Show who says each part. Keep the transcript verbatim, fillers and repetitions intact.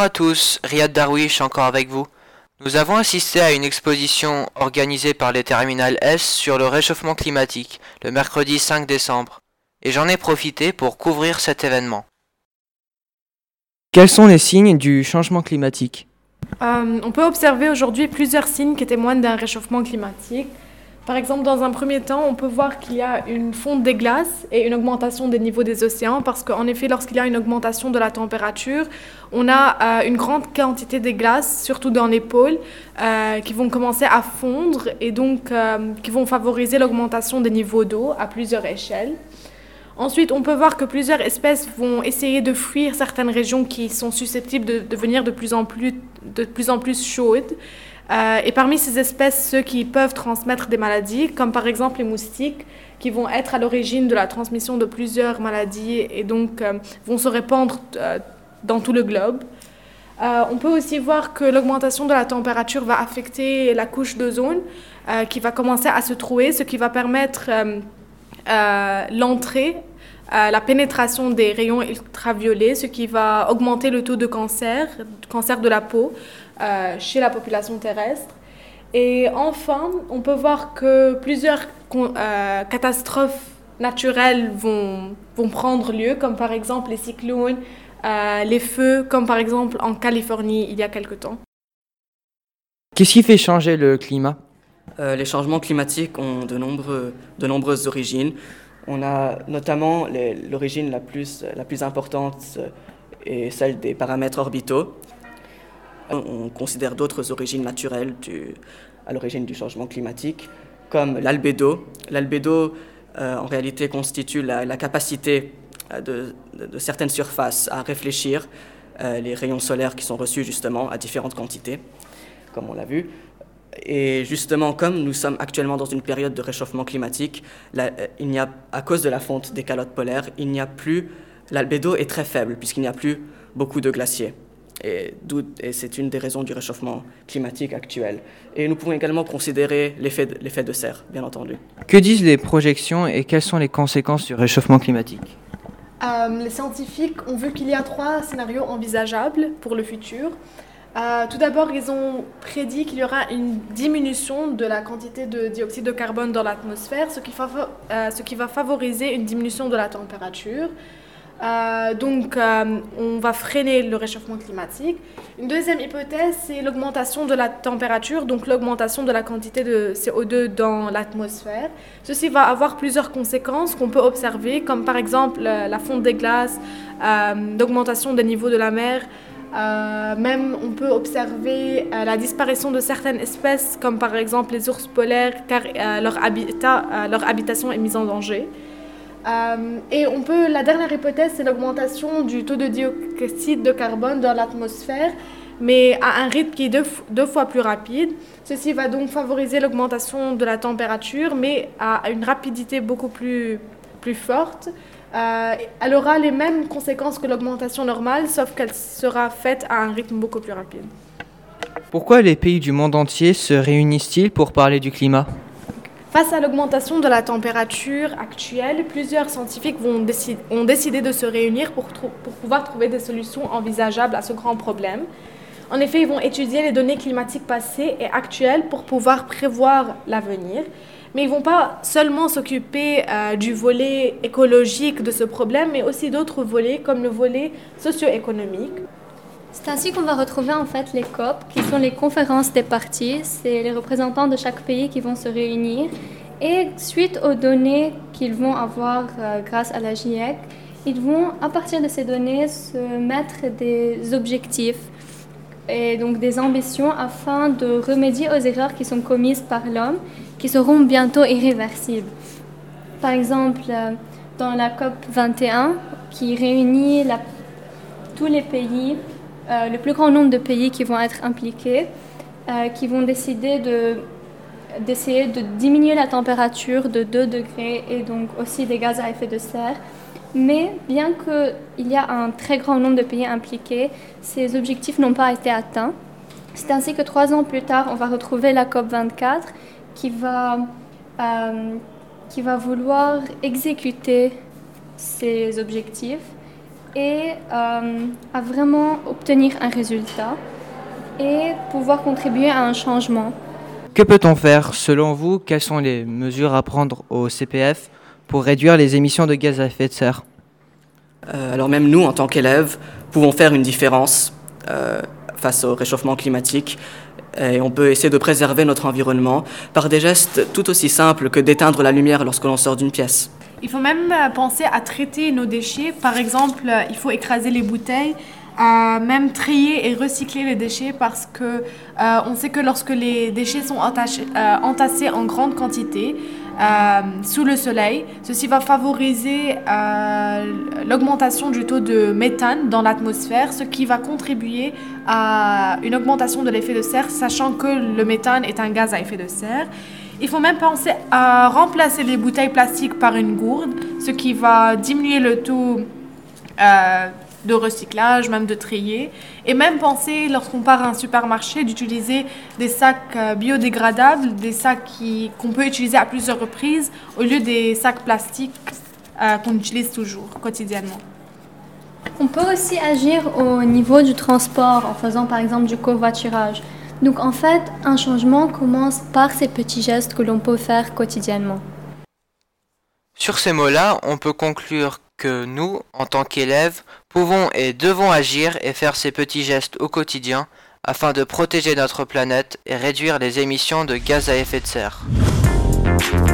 Speaker 1: à tous, Riyad Darwish encore avec vous. Nous avons assisté à une exposition organisée par les Terminales S sur le réchauffement climatique, le mercredi cinq décembre, et j'en ai profité pour couvrir cet événement.
Speaker 2: Quels sont les signes du changement climatique ?
Speaker 3: Euh, on peut observer aujourd'hui plusieurs signes qui témoignent d'un réchauffement climatique. Par exemple, dans un premier temps, on peut voir qu'il y a une fonte des glaces et une augmentation des niveaux des océans parce qu'en effet, lorsqu'il y a une augmentation de la température, on a euh, une grande quantité de glaces, surtout dans les pôles, euh, qui vont commencer à fondre et donc euh, qui vont favoriser l'augmentation des niveaux d'eau à plusieurs échelles. Ensuite, on peut voir que plusieurs espèces vont essayer de fuir certaines régions qui sont susceptibles de devenir de plus en plus, de plus, en plus chaudes. Euh, et parmi ces espèces, ceux qui peuvent transmettre des maladies, comme par exemple les moustiques, qui vont être à l'origine de la transmission de plusieurs maladies et donc euh, vont se répandre euh, dans tout le globe. Euh, on peut aussi voir que l'augmentation de la température va affecter la couche d'ozone, euh, qui va commencer à se trouer, ce qui va permettre euh, euh, l'entrée, euh, la pénétration des rayons ultraviolets, ce qui va augmenter le taux de cancer, cancer de la peau, Euh, chez la population terrestre. Et enfin, on peut voir que plusieurs euh, catastrophes naturelles vont, vont prendre lieu, comme par exemple les cyclones, euh, les feux, comme par exemple en Californie il y a quelque temps.
Speaker 2: Qu'est-ce qui fait changer le climat ?
Speaker 4: Euh, les changements climatiques ont de, nombreux, de nombreuses origines. On a notamment les, l'origine la plus, la plus importante euh, est celle des paramètres orbitaux. On considère d'autres origines naturelles du, à l'origine du changement climatique, comme l'albédo. L'albédo, euh, en réalité, constitue la, la capacité de, de, de certaines surfaces à réfléchir euh, les rayons solaires qui sont reçus justement à différentes quantités, comme on l'a vu. Et justement, comme nous sommes actuellement dans une période de réchauffement climatique, la, il n'y a, à cause de la fonte des calottes polaires, il n'y a plus, l'albédo est très faible puisqu'il n'y a plus beaucoup de glaciers. Et, et c'est une des raisons du réchauffement climatique actuel. Et nous pouvons également considérer l'effet de, l'effet de serre, bien entendu.
Speaker 2: Que disent les projections et quelles sont les conséquences du réchauffement climatique ?
Speaker 3: Euh, les scientifiques ont vu qu'il y a trois scénarios envisageables pour le futur. Euh, tout d'abord, ils ont prédit qu'il y aura une diminution de la quantité de dioxyde de carbone dans l'atmosphère, ce qui, favo- euh, ce qui va favoriser une diminution de la température. Euh, donc, euh, on va freiner le réchauffement climatique. Une deuxième hypothèse, c'est l'augmentation de la température, donc l'augmentation de la quantité de C O deux dans l'atmosphère. Ceci va avoir plusieurs conséquences qu'on peut observer, comme par exemple euh, la fonte des glaces, euh, l'augmentation des niveaux de la mer. Euh, même, on peut observer euh, la disparition de certaines espèces, comme par exemple les ours polaires, car euh, leur, habitat, euh, leur habitation est mise en danger. Euh, et on peut, la dernière hypothèse, c'est l'augmentation du taux de dioxyde de carbone dans l'atmosphère, mais à un rythme qui est deux, deux fois plus rapide. Ceci va donc favoriser l'augmentation de la température, mais à une rapidité beaucoup plus, plus forte. Euh, elle aura les mêmes conséquences que l'augmentation normale, sauf qu'elle sera faite à un rythme beaucoup plus rapide.
Speaker 2: Pourquoi les pays du monde entier se réunissent-ils pour parler du climat ?
Speaker 3: Face à l'augmentation de la température actuelle, plusieurs scientifiques vont décid- ont décidé de se réunir pour, tr- pour pouvoir trouver des solutions envisageables à ce grand problème. En effet, ils vont étudier les données climatiques passées et actuelles pour pouvoir prévoir l'avenir. Mais ils ne vont pas seulement s'occuper euh, du volet écologique de ce problème, mais aussi d'autres volets comme le volet socio-économique.
Speaker 5: C'est ainsi qu'on va retrouver en fait les C O P, qui sont les conférences des parties. C'est les représentants de chaque pays qui vont se réunir. Et suite aux données qu'ils vont avoir euh, grâce à la GIEC, ils vont, à partir de ces données, se mettre des objectifs et donc des ambitions afin de remédier aux erreurs qui sont commises par l'homme, qui seront bientôt irréversibles. Par exemple, euh, dans la C O P vingt et un, qui réunit la, tous les pays, Euh, le plus grand nombre de pays qui vont être impliqués, euh, qui vont décider de, d'essayer de diminuer la température de deux degrés et donc aussi des gaz à effet de serre. Mais bien qu'il y a un très grand nombre de pays impliqués, ces objectifs n'ont pas été atteints. C'est ainsi que trois ans plus tard, on va retrouver la C O P vingt-quatre qui va, euh, qui va vouloir exécuter ces objectifs et euh, à vraiment obtenir un résultat et pouvoir contribuer à un changement.
Speaker 2: Que peut-on faire? Selon vous, quelles sont les mesures à prendre au C P F pour réduire les émissions de gaz à effet de serre?
Speaker 4: Euh, alors même nous, en tant qu'élèves, pouvons faire une différence euh, face au réchauffement climatique. Et on peut essayer de préserver notre environnement par des gestes tout aussi simples que d'éteindre la lumière lorsque l'on sort d'une pièce.
Speaker 3: Il faut même euh, penser à traiter nos déchets. Par exemple, euh, il faut écraser les bouteilles, euh, même trier et recycler les déchets parce que euh, on sait que lorsque les déchets sont entachés, euh, entassés en grande quantité euh, sous le soleil, ceci va favoriser euh, l'augmentation du taux de méthane dans l'atmosphère, ce qui va contribuer à une augmentation de l'effet de serre, sachant que le méthane est un gaz à effet de serre. Il faut même penser à remplacer les bouteilles plastiques par une gourde, ce qui va diminuer le taux euh, de recyclage, même de trier. Et même penser, lorsqu'on part à un supermarché, d'utiliser des sacs euh, biodégradables, des sacs qui, qu'on peut utiliser à plusieurs reprises, au lieu des sacs plastiques euh, qu'on utilise toujours, quotidiennement.
Speaker 5: On peut aussi agir au niveau du transport en faisant par exemple du covoiturage. Donc en fait, un changement commence par ces petits gestes que l'on peut faire quotidiennement.
Speaker 1: Sur ces mots-là, on peut conclure que nous, en tant qu'élèves, pouvons et devons agir et faire ces petits gestes au quotidien afin de protéger notre planète et réduire les émissions de gaz à effet de serre.